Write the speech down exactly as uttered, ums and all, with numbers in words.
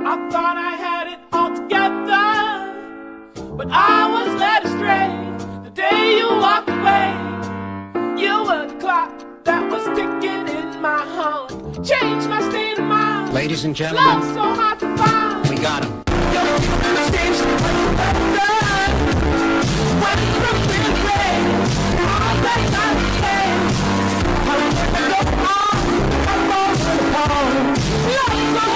I thought I had it all together, but I was led astray the day you walked away. You were the clock that was ticking in my heart, changed my state of mind. Ladies and gentlemen, love so hard to find. We got him. Love so